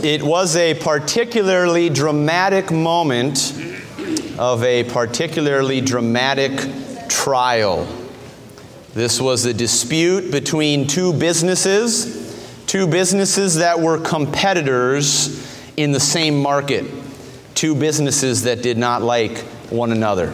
It was a particularly dramatic moment of a particularly dramatic trial. This was a dispute between two businesses that were competitors in the same market, two businesses that did not like one another.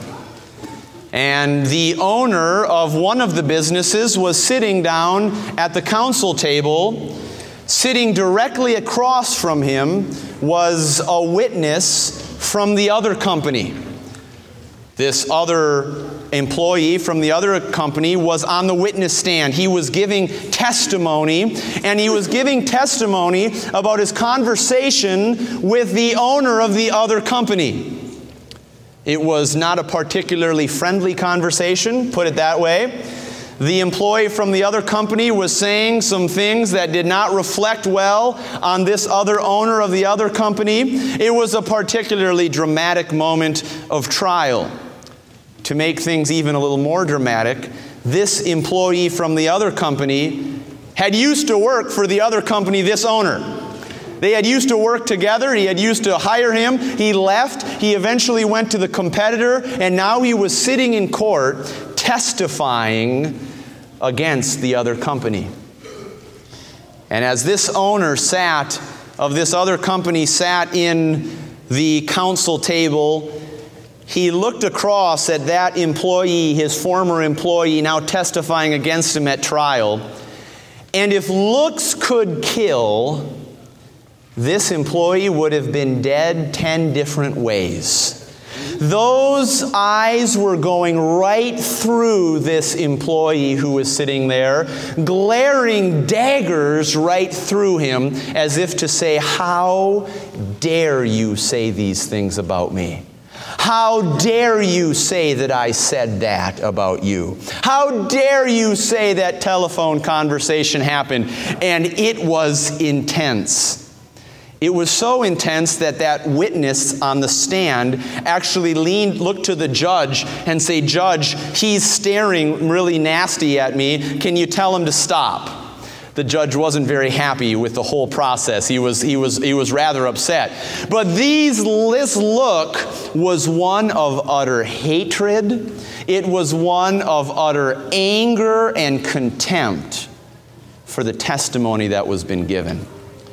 And the owner of one of the businesses was sitting down at the council table. Sitting directly across from him was a witness from the other company. This other employee from the other company was on the witness stand. He was giving testimony, and he was giving testimony about his conversation with the owner of the other company. It was not a particularly friendly conversation, put it that way. The employee from the other company was saying some things that did not reflect well on this other owner of the other company. It was a particularly dramatic moment of trial. To make things even a little more dramatic, this employee from the other company had used to work for the other company, this owner. They had used to work together. He had used to hire him. He left. He eventually went to the competitor, and now he was sitting in court testifying against the other company. And as this owner of this other company sat in the council table, he looked across at that employee, his former employee, now testifying against him at trial. And if looks could kill, this employee would have been dead 10 different ways. Those eyes were going right through this employee who was sitting there, glaring daggers right through him, as if to say, "How dare you say these things about me? How dare you say that I said that about you? How dare you say that telephone conversation happened?" And it was intense. It was so intense that witness on the stand actually looked to the judge and say, "Judge, he's staring really nasty at me. Can you tell him to stop?" The judge wasn't very happy with the whole process. He was rather upset. But this look was one of utter hatred. It was one of utter anger and contempt for the testimony that was been given.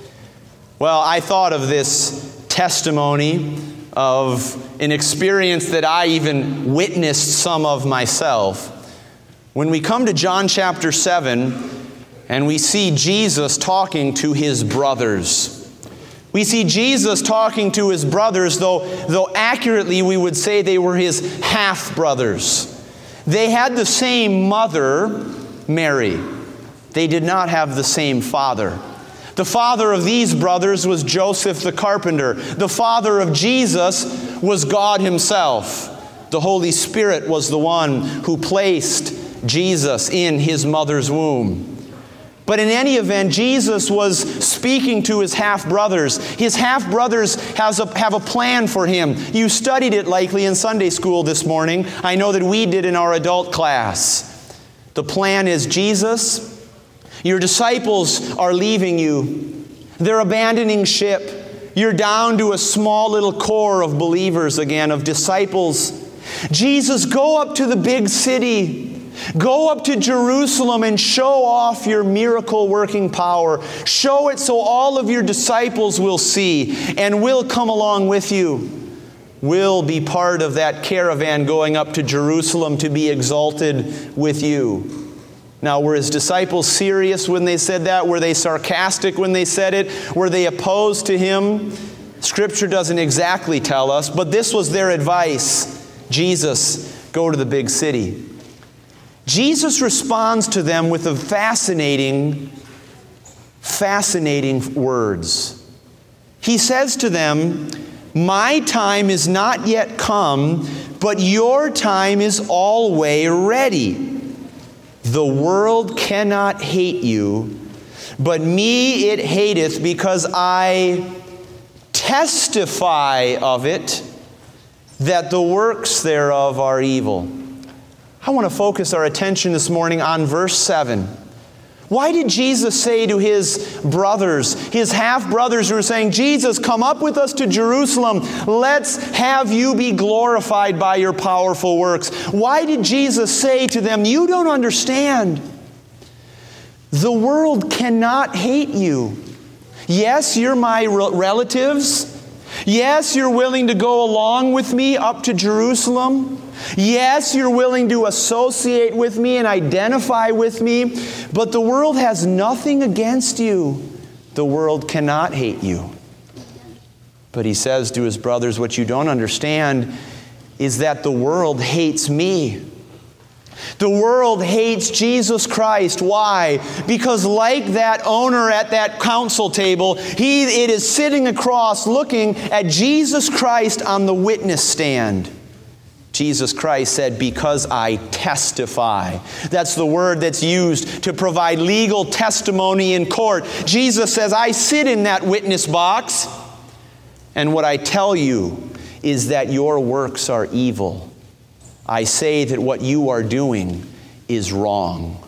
Well, I thought of this testimony of an experience that I even witnessed some of myself. When we come to John chapter 7, and we see Jesus talking to his brothers. We see Jesus talking to his brothers, though accurately we would say they were his half-brothers. They had the same mother, Mary. They did not have the same father. The father of these brothers was Joseph the carpenter. The father of Jesus was God himself. The Holy Spirit was the one who placed Jesus in his mother's womb. But in any event, Jesus was speaking to his half-brothers. His half-brothers have a plan for him. You studied it likely in Sunday school this morning. I know that we did in our adult class. The plan is, Jesus, your disciples are leaving you. They're abandoning ship. You're down to a small little core of believers again, of disciples. Jesus, go up to the big city. Go up to Jerusalem and show off your miracle-working power. Show it so all of your disciples will see, and we'll come along with you. We'll be part of that caravan going up to Jerusalem to be exalted with you. Now, were his disciples serious when they said that? Were they sarcastic when they said it? Were they opposed to him? Scripture doesn't exactly tell us, but this was their advice. Jesus, go to the big city. Jesus responds to them with a fascinating words. He says to them, "My time is not yet come, but your time is always ready. The world cannot hate you, but me it hateth, because I testify of it, that the works thereof are evil." I want to focus our attention this morning on verse 7. Why did Jesus say to his brothers, his half-brothers who were saying, Jesus, come up with us to Jerusalem. Let's have you be glorified by your powerful works. Why did Jesus say to them, you don't understand. The world cannot hate you. Yes, you're my relatives. Yes, you're willing to go along with me up to Jerusalem. Yes, you're willing to associate with me and identify with me, but the world has nothing against you. The world cannot hate you. But he says to his brothers, what you don't understand is that the world hates me. The world hates Jesus Christ. Why? Because like that owner at that council table, it is sitting across looking at Jesus Christ on the witness stand. Jesus Christ said, because I testify. That's the word that's used to provide legal testimony in court. Jesus says, I sit in that witness box, and what I tell you is that your works are evil. I say that what you are doing is wrong.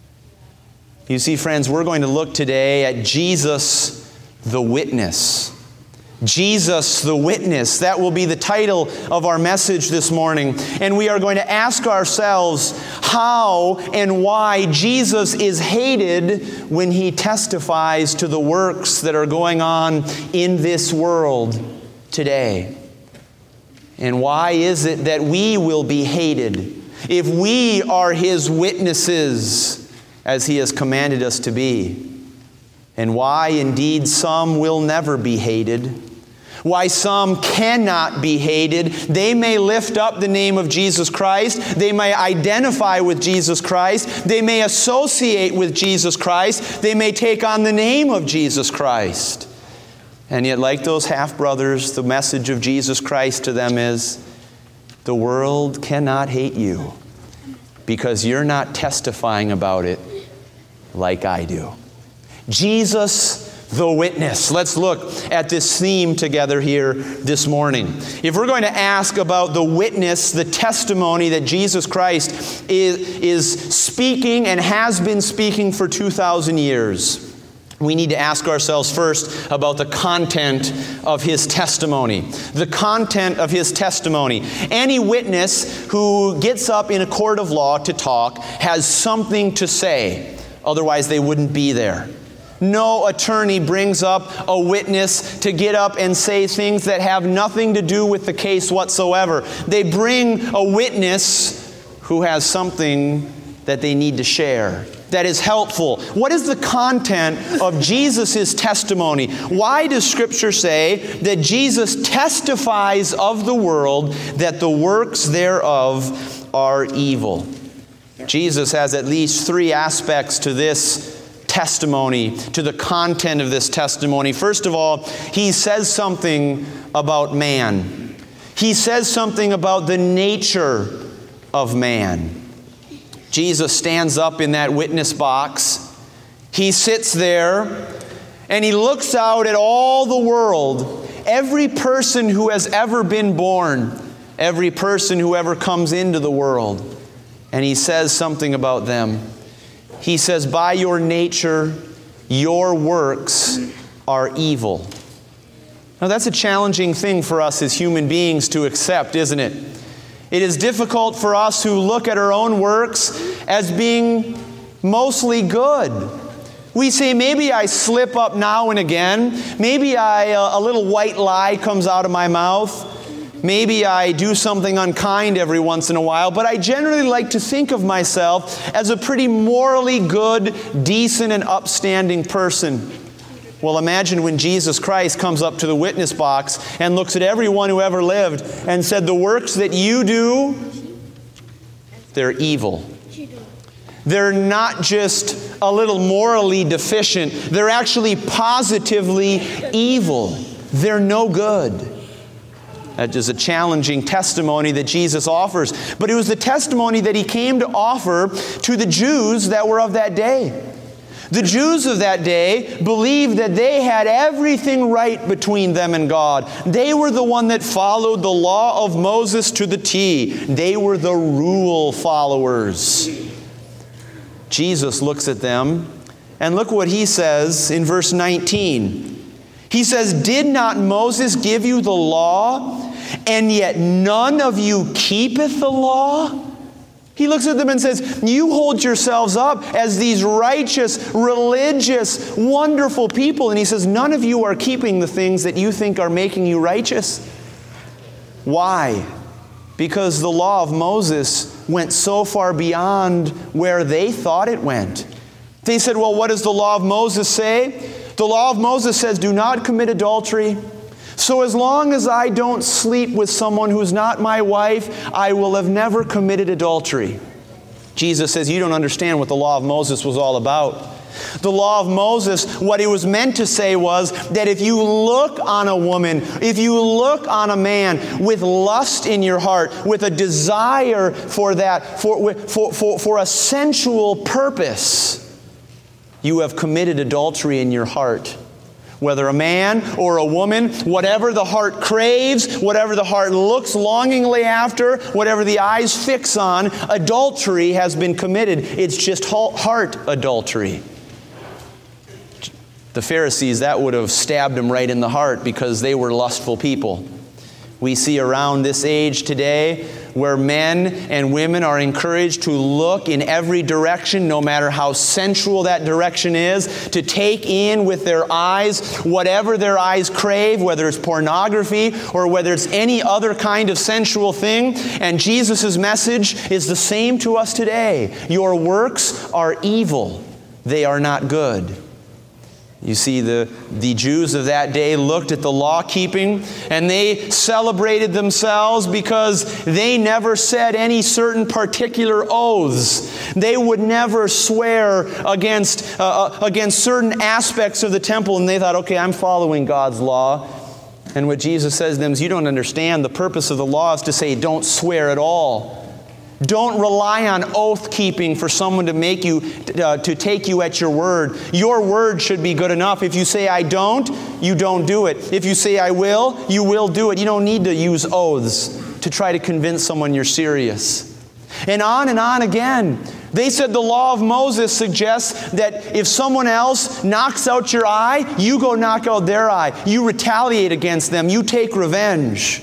You see, friends, we're going to look today at Jesus the witness. Jesus the witness. That will be the title of our message this morning. And we are going to ask ourselves how and why Jesus is hated when he testifies to the works that are going on in this world today. And why is it that we will be hated if we are his witnesses as he has commanded us to be? And why indeed some will never be hated? Why some cannot be hated? They may lift up the name of Jesus Christ. They may identify with Jesus Christ. They may associate with Jesus Christ. They may take on the name of Jesus Christ. And yet, like those half-brothers, the message of Jesus Christ to them is, the world cannot hate you because you're not testifying about it like I do. Jesus the witness. Let's look at this theme together here this morning. If we're going to ask about the witness, the testimony that Jesus Christ is speaking and has been speaking for 2,000 years, we need to ask ourselves first about the content of his testimony. The content of his testimony. Any witness who gets up in a court of law to talk has something to say. Otherwise, they wouldn't be there. No attorney brings up a witness to get up and say things that have nothing to do with the case whatsoever. They bring a witness who has something that they need to share that is helpful. What is the content of Jesus' testimony? Why does Scripture say that Jesus testifies of the world that the works thereof are evil? Jesus has at least three aspects to this testimony, to the content of this testimony. First of all, he says something about man. He says something about the nature of man. Jesus stands up in that witness box. He sits there and he looks out at all the world, every person who has ever been born, every person who ever comes into the world, and he says something about them. He says, by your nature, your works are evil. Now that's a challenging thing for us as human beings to accept, isn't it? It is difficult for us who look at our own works as being mostly good. We say, maybe I slip up now and again. Maybe a little white lie comes out of my mouth. Maybe I do something unkind every once in a while, but I generally like to think of myself as a pretty morally good, decent, and upstanding person. Well, imagine when Jesus Christ comes up to the witness box and looks at everyone who ever lived and said, the works that you do, they're evil. They're not just a little morally deficient. They're actually positively evil. They're no good. That is a challenging testimony that Jesus offers. But it was the testimony that he came to offer to the Jews that were of that day. The Jews of that day believed that they had everything right between them and God. They were the one that followed the law of Moses to the T. They were the rule followers. Jesus looks at them And look what he says in verse 19. He says, "Did not Moses give you the law, and yet none of you keepeth the law?" He looks at them and says, you hold yourselves up as these righteous, religious, wonderful people. And he says, none of you are keeping the things that you think are making you righteous. Why? Because the law of Moses went so far beyond where they thought it went. They said, well, what does the law of Moses say? The law of Moses says, do not commit adultery. So as long as I don't sleep with someone who's not my wife, I will have never committed adultery. Jesus says, you don't understand what the law of Moses was all about. The law of Moses, what it was meant to say was that if you look on a woman, if you look on a man with lust in your heart, with a desire for that, for a sensual purpose, you have committed adultery in your heart. Whether a man or a woman, whatever the heart craves, whatever the heart looks longingly after, whatever the eyes fix on, adultery has been committed. It's just heart adultery. The Pharisees, that would have stabbed them right in the heart because they were lustful people. We see around this age today where men and women are encouraged to look in every direction, no matter how sensual that direction is, to take in with their eyes whatever their eyes crave, whether it's pornography or whether it's any other kind of sensual thing. And Jesus' message is the same to us today. Your works are evil. They are not good. You see, the Jews of that day looked at the law keeping and they celebrated themselves because they never said any certain particular oaths. They would never swear against certain aspects of the temple, and they thought, okay, I'm following God's law. And what Jesus says to them is, you don't understand. The purpose of the law is to say, don't swear at all. Don't rely on oath-keeping for someone to make you, to take you at your word. Your word should be good enough. If you say, I don't, you don't do it. If you say, I will, you will do it. You don't need to use oaths to try to convince someone you're serious. And on again. They said the law of Moses suggests that if someone else knocks out your eye, you go knock out their eye. You retaliate against them. You take revenge.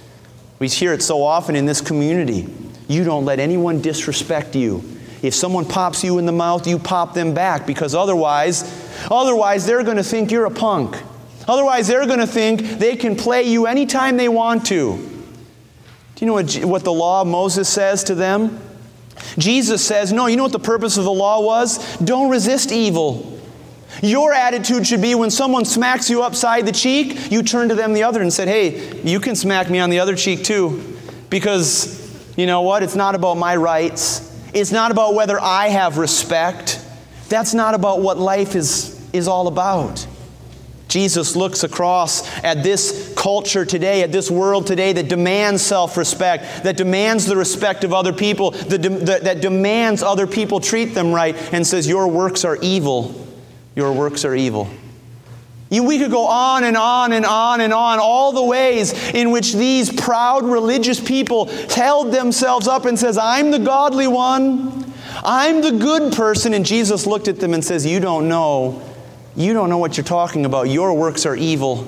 We hear it so often in this community. You don't let anyone disrespect you. If someone pops you in the mouth, you pop them back, because otherwise they're going to think you're a punk. Otherwise they're going to think they can play you anytime they want to. Do you know what the law of Moses says to them? Jesus says, no, you know what the purpose of the law was? Don't resist evil. Your attitude should be when someone smacks you upside the cheek, you turn to them the other and said, hey, you can smack me on the other cheek too. Because you know what? It's not about my rights. It's not about whether I have respect. That's not about what life is all about. Jesus looks across at this culture today, at this world today that demands self-respect, that demands the respect of other people, that demands other people treat them right, and says, your works are evil. Your works are evil. We could go on and on and on and on, all the ways in which these proud religious people held themselves up and says, I'm the godly one. I'm the good person. And Jesus looked at them and says, you don't know what you're talking about. Your works are evil.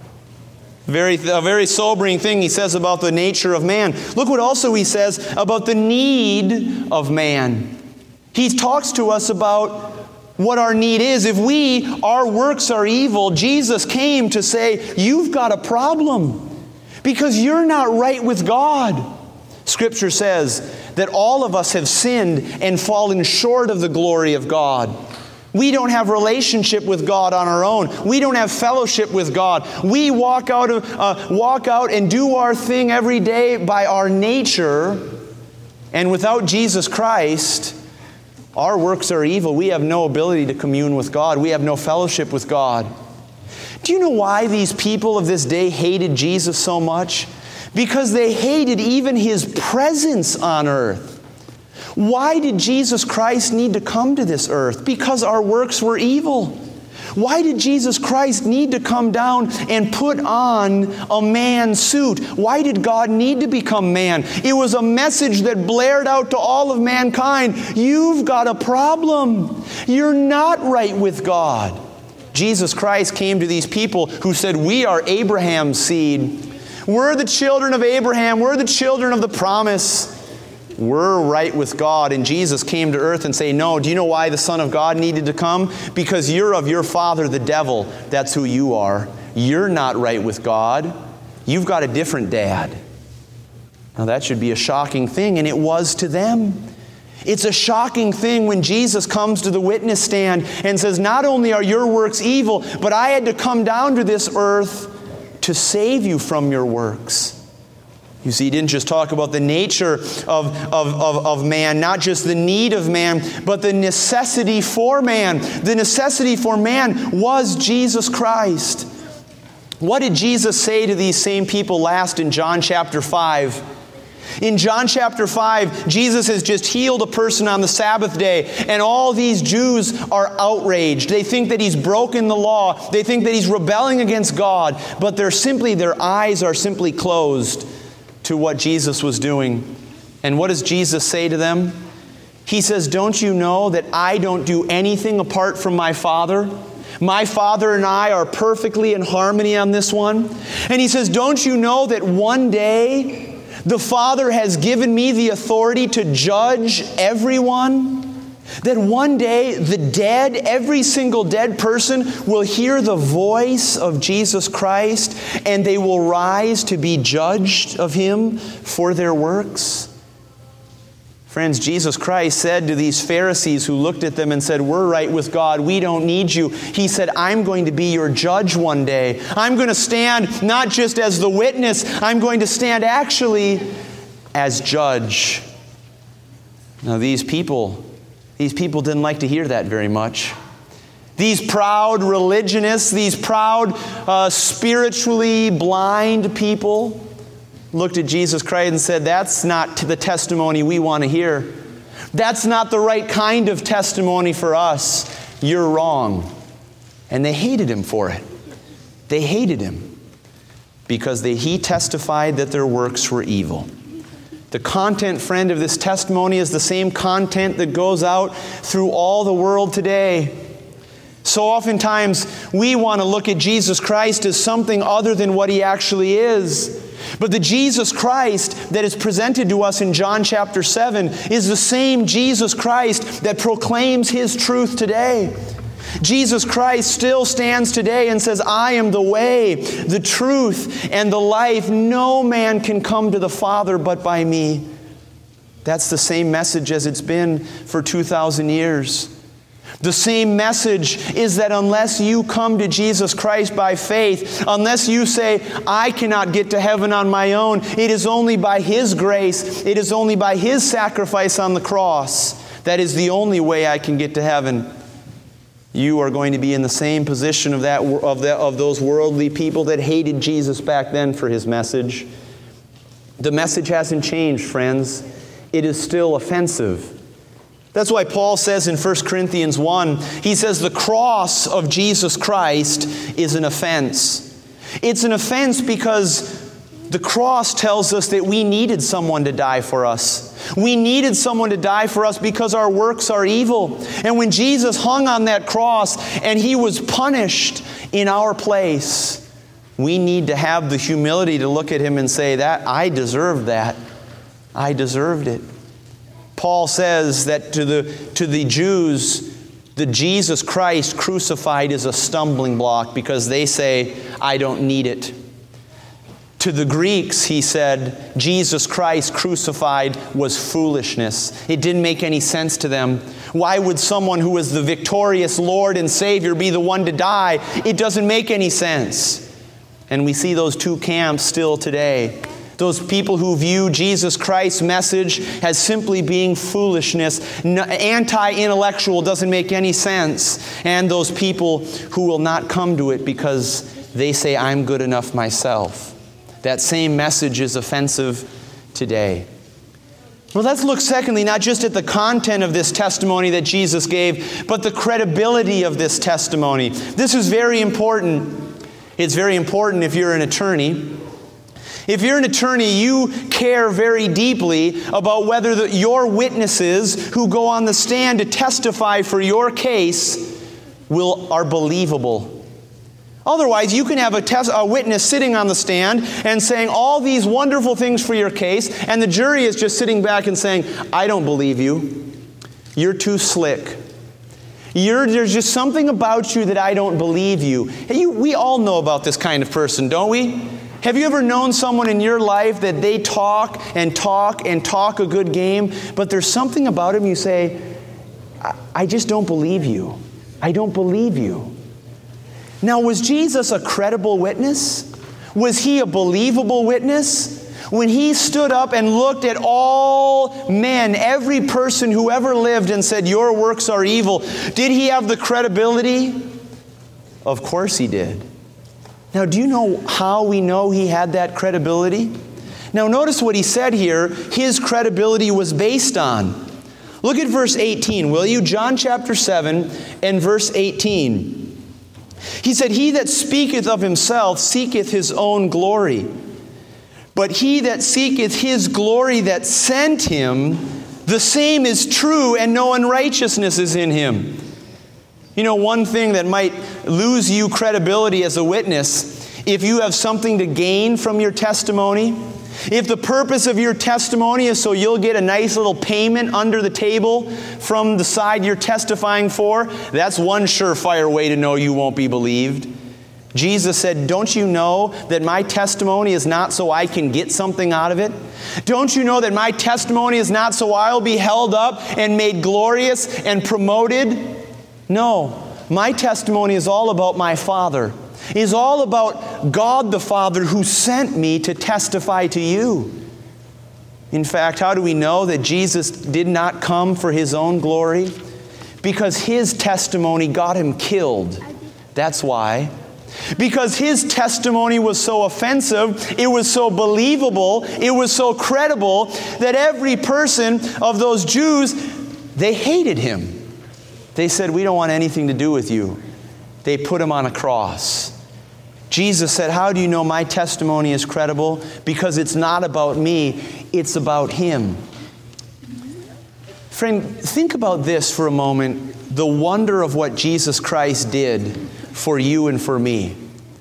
A very sobering thing he says about the nature of man. Look what also he says about the need of man. He talks to us about what our need is. If our works are evil, Jesus came to say, you've got a problem because you're not right with God. Scripture says that all of us have sinned and fallen short of the glory of God. We don't have relationship with God on our own. We don't have fellowship with God. We walk out and do our thing every day by our nature, and without Jesus Christ, our works are evil. We have no ability to commune with God. We have no fellowship with God. Do you know why these people of this day hated Jesus so much? Because they hated even His presence on earth. Why did Jesus Christ need to come to this earth? Because our works were evil. Why did Jesus Christ need to come down and put on a man's suit? Why did God need to become man? It was a message that blared out to all of mankind. You've got a problem. You're not right with God. Jesus Christ came to these people who said, we are Abraham's seed. We're the children of Abraham. We're the children of the promise. We're right with God. And Jesus came to earth and say, no, do you know why the Son of God needed to come? Because you're of your father, the devil. That's who you are. You're not right with God. You've got a different dad. Now that should be a shocking thing, and it was to them. It's a shocking thing when Jesus comes to the witness stand and says, not only are your works evil, but I had to come down to this earth to save you from your works. You see, he didn't just talk about the nature of man, not just the need of man, but the necessity for man. The necessity for man was Jesus Christ. What did Jesus say to these same people last in John chapter 5? In John chapter 5, Jesus has just healed a person on the Sabbath day, and all these Jews are outraged. They think that he's broken the law. They think that he's rebelling against God, but their eyes are simply closed to what Jesus was doing. And what does Jesus say to them? He says, don't you know that I don't do anything apart from my Father? My Father and I are perfectly in harmony on this one. And he says, don't you know that one day the Father has given me the authority to judge everyone? That one day the dead, every single dead person, will hear the voice of Jesus Christ, and they will rise to be judged of Him for their works. Friends, Jesus Christ said to these Pharisees who looked at them and said, we're right with God, we don't need you. He said, I'm going to be your judge one day. I'm going to stand not just as the witness, I'm going to stand actually as judge. Now these people didn't like to hear that very much. These proud religionists, these proud spiritually blind people looked at Jesus Christ and said, that's not the testimony we want to hear. That's not the right kind of testimony for us. You're wrong. And they hated Him for it. They hated Him because He testified that their works were evil. The content, friend, of this testimony is the same content that goes out through all the world today. So oftentimes we want to look at Jesus Christ as something other than what He actually is. But the Jesus Christ that is presented to us in John chapter 7 is the same Jesus Christ that proclaims His truth today. Jesus Christ still stands today and says, I am the way, the truth, and the life. No man can come to the Father but by me. That's the same message as it's been for 2,000 years. The same message is that unless you come to Jesus Christ by faith, unless you say, I cannot get to heaven on my own, it is only by His grace, it is only by His sacrifice on the cross, that is the only way I can get to heaven. You are going to be in the same position of those worldly people that hated Jesus back then for His message. The message hasn't changed, friends. It is still offensive. That's why Paul says in 1 Corinthians 1, he says the cross of Jesus Christ is an offense. It's an offense because the cross tells us that we needed someone to die for us. We needed someone to die for us because our works are evil. And when Jesus hung on that cross and He was punished in our place, we need to have the humility to look at Him and say, that I deserved that. I deserved it. Paul says that to the Jews, the Jesus Christ crucified is a stumbling block because they say, I don't need it. To the Greeks, he said, Jesus Christ crucified was foolishness. It didn't make any sense to them. Why would someone who is the victorious Lord and Savior be the one to die? It doesn't make any sense. And we see those two camps still today. Those people who view Jesus Christ's message as simply being foolishness, anti-intellectual, doesn't make any sense. And those people who will not come to it because they say, I'm good enough myself. That same message is offensive today. Well, let's look secondly, not just at the content of this testimony that Jesus gave, but the credibility of this testimony. This is very important. It's very important if you're an attorney. If you're an attorney, you care very deeply about whether your witnesses who go on the stand to testify for your case are believable. Otherwise, you can have a witness sitting on the stand and saying all these wonderful things for your case, and the jury is just sitting back and saying, I don't believe you. You're too slick. There's just something about you that I don't believe you. Hey, we all know about this kind of person, don't we? Have you ever known someone in your life that they talk and talk and talk a good game, but there's something about him you say, I just don't believe you. I don't believe you. Now, was Jesus a credible witness? Was he a believable witness? When he stood up and looked at all men, every person who ever lived, and said, your works are evil, did he have the credibility? Of course he did. Now, do you know how we know he had that credibility? Now, notice what he said here, his credibility was based on. Look at verse 18, will you? John chapter 7 and verse 18. He said, he that speaketh of himself seeketh his own glory. But he that seeketh his glory that sent him, the same is true, and no unrighteousness is in him. You know, one thing that might lose you credibility as a witness, if you have something to gain from your testimony, if the purpose of your testimony is so you'll get a nice little payment under the table from the side you're testifying for, that's one surefire way to know you won't be believed. Jesus said, don't you know that my testimony is not so I can get something out of it? Don't you know that my testimony is not so I'll be held up and made glorious and promoted? No, my testimony is all about my Father. Is all about God the Father who sent me to testify to you. In fact, how do we know that Jesus did not come for his own glory? Because his testimony got him killed. That's why. Because his testimony was so offensive, it was so believable, it was so credible, that every person of those Jews, they hated him. They said, we don't want anything to do with you. They put him on a cross. Jesus said, how do you know my testimony is credible? Because it's not about me, it's about him. Friend, think about this for a moment, the wonder of what Jesus Christ did for you and for me.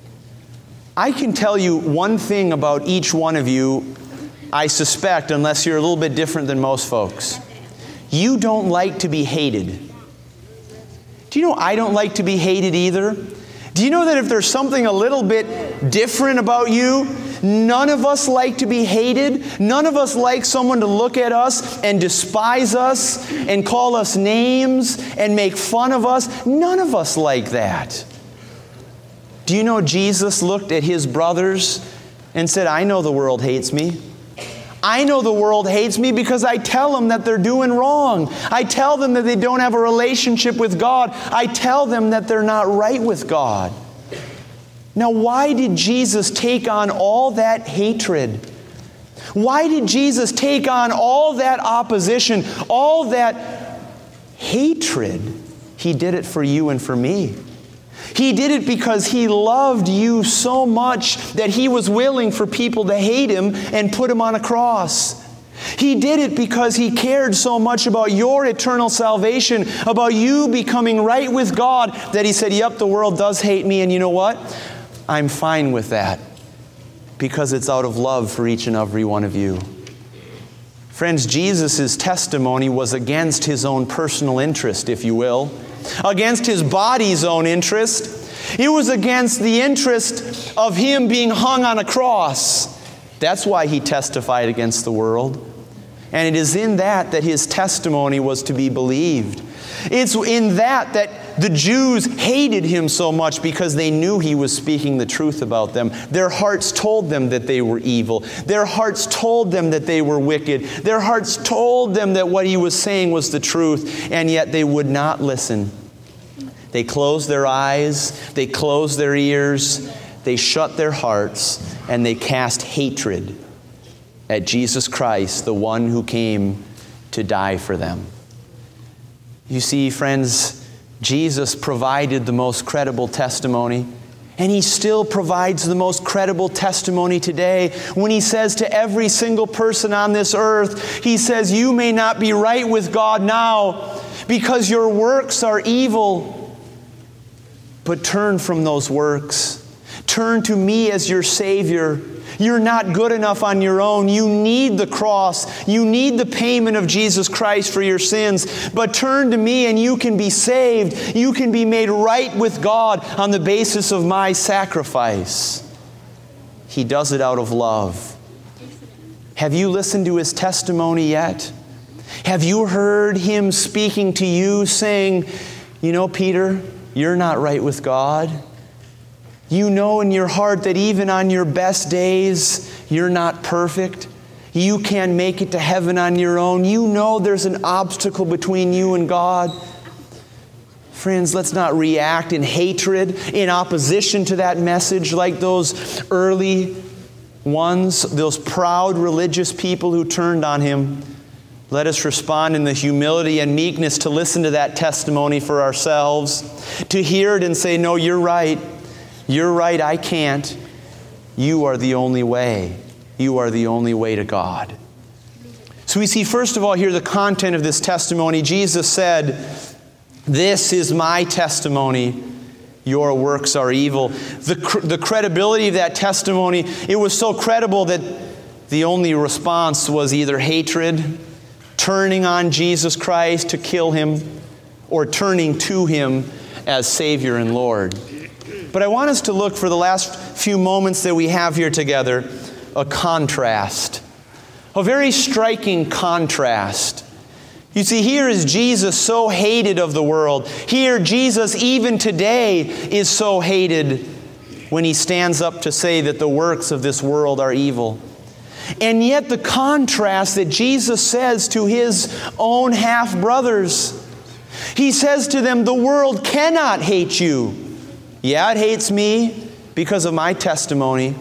I can tell you one thing about each one of you, I suspect, unless you're a little bit different than most folks. You don't like to be hated. Do you know I don't like to be hated either? Do you know that if there's something a little bit different about you, none of us like to be hated? None of us like someone to look at us and despise us and call us names and make fun of us. None of us like that. Do you know Jesus looked at his brothers and said, I know the world hates me. I know the world hates me because I tell them that they're doing wrong. I tell them that they don't have a relationship with God. I tell them that they're not right with God. Now, why did Jesus take on all that hatred? Why did Jesus take on all that opposition, all that hatred? He did it for you and for me. He did it because he loved you so much that he was willing for people to hate him and put him on a cross. He did it because he cared so much about your eternal salvation, about you becoming right with God, that he said, yep, the world does hate me, and you know what? I'm fine with that because it's out of love for each and every one of you. Friends, Jesus' testimony was against his own personal interest, if you will, against his body's own interest. It was against the interest of him being hung on a cross. That's why he testified against the world. And it is in that his testimony was to be believed. It's in that the Jews hated him so much because they knew he was speaking the truth about them. Their hearts told them that they were evil. Their hearts told them that they were wicked. Their hearts told them that what he was saying was the truth, and yet they would not listen. They closed their eyes, they closed their ears, they shut their hearts, and they cast hatred. at Jesus Christ, the one who came to die for them. You see, friends, Jesus provided the most credible testimony, and He still provides the most credible testimony today when He says to every single person on this earth, He says, you may not be right with God now because your works are evil, but turn from those works. Turn to me as your Savior. You're not good enough on your own. You need the cross. You need the payment of Jesus Christ for your sins. But turn to me and you can be saved. You can be made right with God on the basis of my sacrifice. He does it out of love. Have you listened to His testimony yet? Have you heard Him speaking to you saying, you know, Peter, you're not right with God. You know in your heart that even on your best days, you're not perfect. You can't make it to heaven on your own. You know there's an obstacle between you and God. Friends, let's not react in hatred, in opposition to that message like those early ones, those proud religious people who turned on Him. Let us respond in the humility and meekness to listen to that testimony for ourselves, to hear it and say, no, you're right. You're right, I can't. You are the only way. You are the only way to God. So we see, first of all, here the content of this testimony. Jesus said, this is my testimony. Your works are evil. The credibility of that testimony, it was so credible that the only response was either hatred, turning on Jesus Christ to kill Him, or turning to Him as Savior and Lord. But I want us to look for the last few moments that we have here together, a contrast. A very striking contrast. You see, here is Jesus so hated of the world. Here, Jesus, even today, is so hated when He stands up to say that the works of this world are evil. And yet the contrast that Jesus says to His own half-brothers, He says to them, the world cannot hate you. Yeah, it hates me because of my testimony,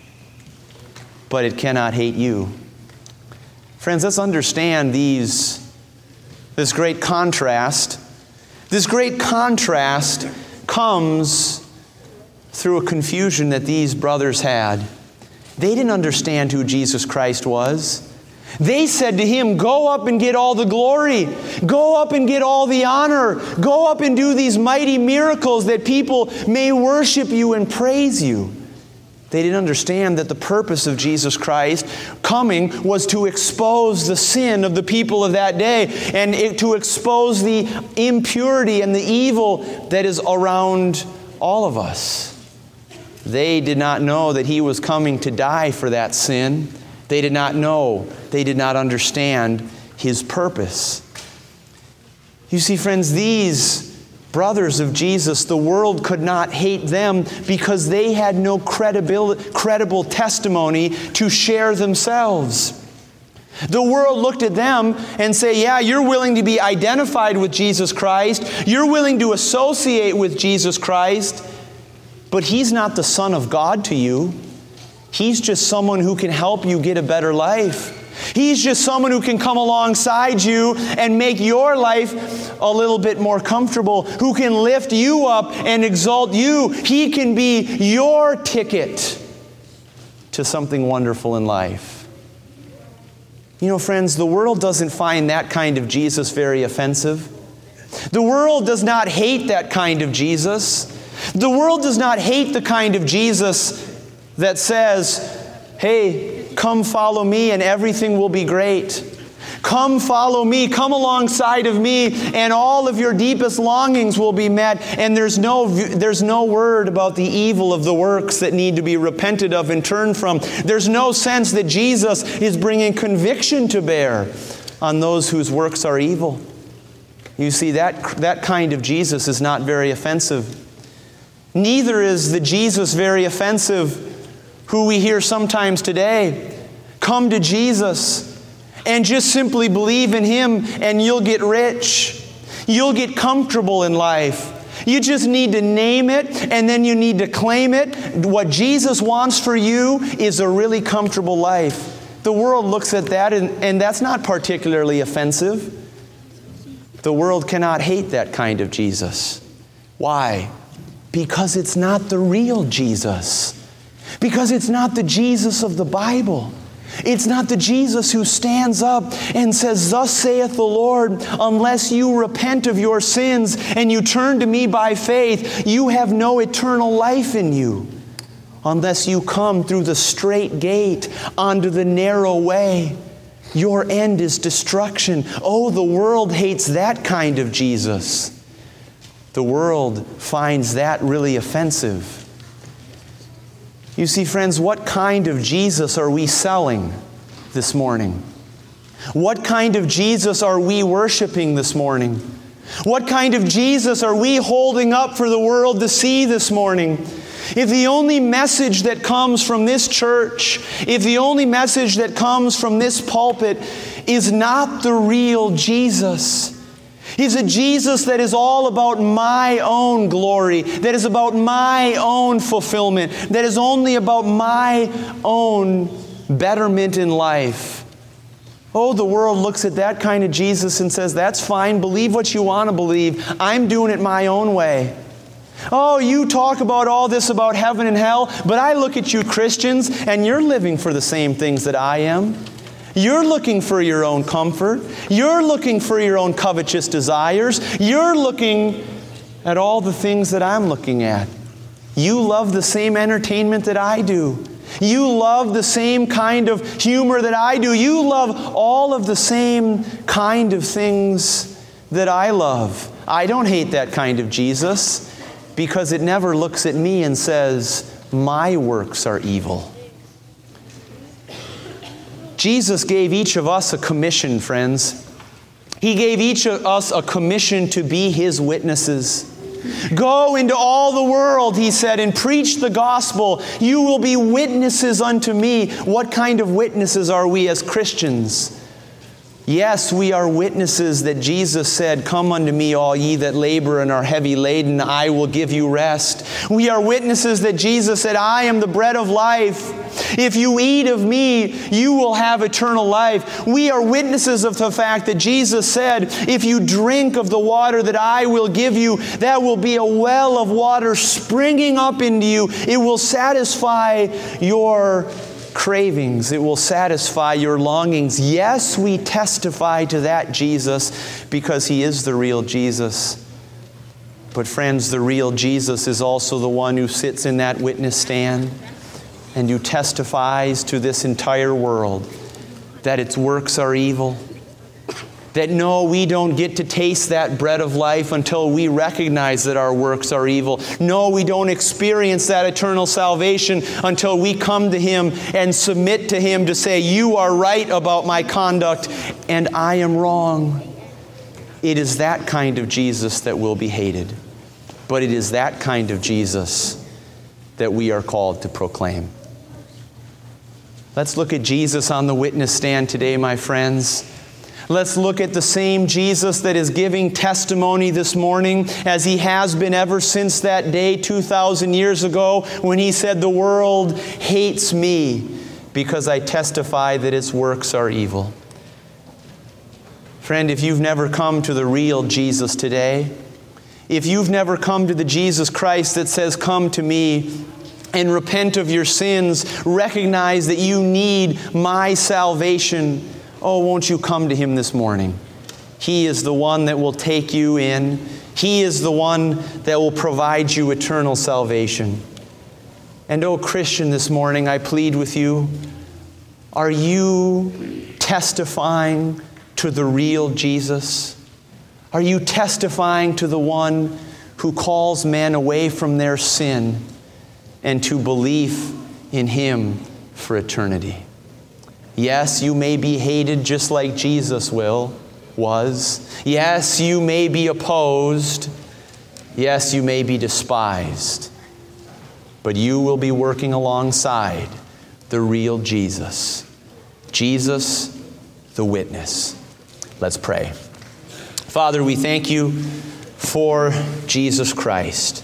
but it cannot hate you. Friends, let's understand this great contrast. This great contrast comes through a confusion that these brothers had. They didn't understand who Jesus Christ was. They said to Him, go up and get all the glory. Go up and get all the honor. Go up and do these mighty miracles that people may worship you and praise you. They didn't understand that the purpose of Jesus Christ coming was to expose the sin of the people of that day and to expose the impurity and the evil that is around all of us. They did not know that He was coming to die for that sin. They did not know. They did not understand His purpose. You see, friends, these brothers of Jesus, the world could not hate them because they had no credible testimony to share themselves. The world looked at them and say, yeah, you're willing to be identified with Jesus Christ. You're willing to associate with Jesus Christ, but He's not the Son of God to you. He's just someone who can help you get a better life. He's just someone who can come alongside you and make your life a little bit more comfortable, who can lift you up and exalt you. He can be your ticket to something wonderful in life. You know, friends, the world doesn't find that kind of Jesus very offensive. The world does not hate that kind of Jesus. The world does not hate the kind of Jesus that says, hey, come follow me and everything will be great. Come follow me, come alongside of me, and all of your deepest longings will be met. And there's no word about the evil of the works that need to be repented of and turned from. There's no sense that Jesus is bringing conviction to bear on those whose works are evil. You see, that kind of Jesus is not very offensive. Neither is the Jesus very offensive who we hear sometimes today. Come to Jesus and just simply believe in Him and you'll get rich. You'll get comfortable in life. You just need to name it and then you need to claim it. What Jesus wants for you is a really comfortable life. The world looks at that and that's not particularly offensive. The world cannot hate that kind of Jesus. Why? Because it's not the real Jesus. Because it's not the Jesus of the Bible. It's not the Jesus who stands up and says, "Thus saith the Lord, unless you repent of your sins and you turn to me by faith, you have no eternal life in you. Unless you come through the straight gate onto the narrow way, your end is destruction." Oh, the world hates that kind of Jesus. The world finds that really offensive. You see, friends, what kind of Jesus are we selling this morning? What kind of Jesus are we worshiping this morning? What kind of Jesus are we holding up for the world to see this morning? If the only message that comes from this church, if the only message that comes from this pulpit is not the real Jesus, He's a Jesus that is all about my own glory, that is about my own fulfillment, that is only about my own betterment in life. Oh, the world looks at that kind of Jesus and says, "That's fine, believe what you want to believe. I'm doing it my own way." Oh, you talk about all this about heaven and hell, but I look at you Christians and you're living for the same things that I am. You're looking for your own comfort. You're looking for your own covetous desires. You're looking at all the things that I'm looking at. You love the same entertainment that I do. You love the same kind of humor that I do. You love all of the same kind of things that I love. I don't hate that kind of Jesus because it never looks at me and says, "My works are evil." Jesus gave each of us a commission, friends. He gave each of us a commission to be His witnesses. "Go into all the world," He said, "and preach the gospel. You will be witnesses unto me." What kind of witnesses are we as Christians? Yes, we are witnesses that Jesus said, "Come unto me, all ye that labor and are heavy laden, I will give you rest." We are witnesses that Jesus said, "I am the bread of life. If you eat of me, you will have eternal life." We are witnesses of the fact that Jesus said, "If you drink of the water that I will give you, that will be a well of water springing up into you. It will satisfy your cravings. It will satisfy your longings." Yes, we testify to that Jesus because He is the real Jesus. But friends, the real Jesus is also the one who sits in that witness stand and who testifies to this entire world that its works are evil. That no, we don't get to taste that bread of life until we recognize that our works are evil. No, we don't experience that eternal salvation until we come to Him and submit to Him to say, "You are right about my conduct and I am wrong." It is that kind of Jesus that will be hated. But it is that kind of Jesus that we are called to proclaim. Let's look at Jesus on the witness stand today, my friends. Let's look at the same Jesus that is giving testimony this morning as He has been ever since that day 2,000 years ago when He said, "The world hates me because I testify that its works are evil." Friend, if you've never come to the real Jesus today, if you've never come to the Jesus Christ that says, "Come to me and repent of your sins, recognize that you need my salvation," oh, won't you come to Him this morning? He is the one that will take you in. He is the one that will provide you eternal salvation. And oh, Christian, this morning I plead with you, are you testifying to the real Jesus? Are you testifying to the one who calls men away from their sin and to belief in Him for eternity? Yes, you may be hated just like Jesus was. Yes, you may be opposed. Yes, you may be despised. But you will be working alongside the real Jesus. Jesus, the witness. Let's pray. Father, we thank You for Jesus Christ.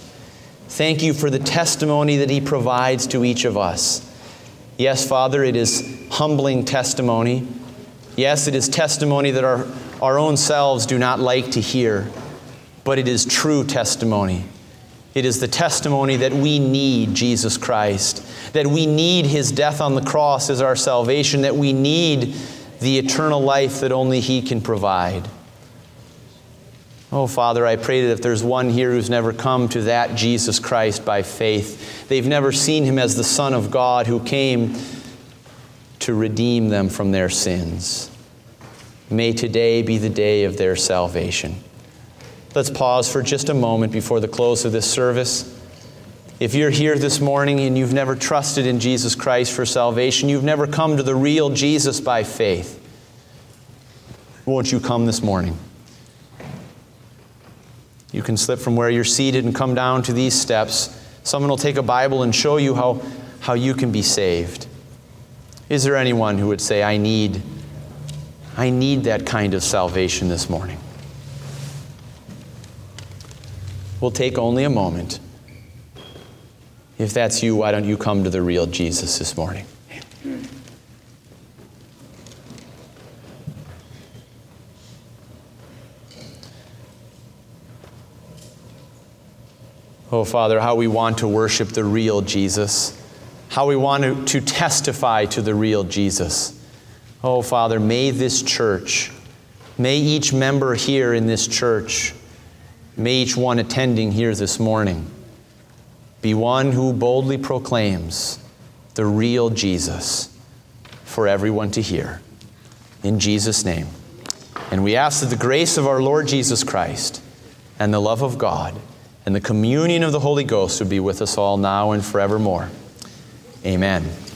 Thank You for the testimony that He provides to each of us. Yes, Father, it is humbling testimony. Yes, it is testimony that our own selves do not like to hear, but it is true testimony. It is the testimony that we need Jesus Christ, that we need His death on the cross as our salvation, that we need the eternal life that only He can provide. Oh, Father, I pray that if there's one here who's never come to that Jesus Christ by faith, they've never seen Him as the Son of God who came to redeem them from their sins. May today be the day of their salvation. Let's pause for just a moment before the close of this service. If you're here this morning and you've never trusted in Jesus Christ for salvation, you've never come to the real Jesus by faith, won't you come this morning? You can slip from where you're seated and come down to these steps. Someone will take a Bible and show you how you can be saved. Is there anyone who would say, I need that kind of salvation this morning? We'll take only a moment. If that's you, why don't you come to the real Jesus this morning? Oh, Father, how we want to worship the real Jesus. How we want to testify to the real Jesus. Oh, Father, may this church, may each member here in this church, may each one attending here this morning be one who boldly proclaims the real Jesus for everyone to hear. In Jesus' name. And we ask that the grace of our Lord Jesus Christ and the love of God and the communion of the Holy Ghost would be with us all now and forevermore. Amen.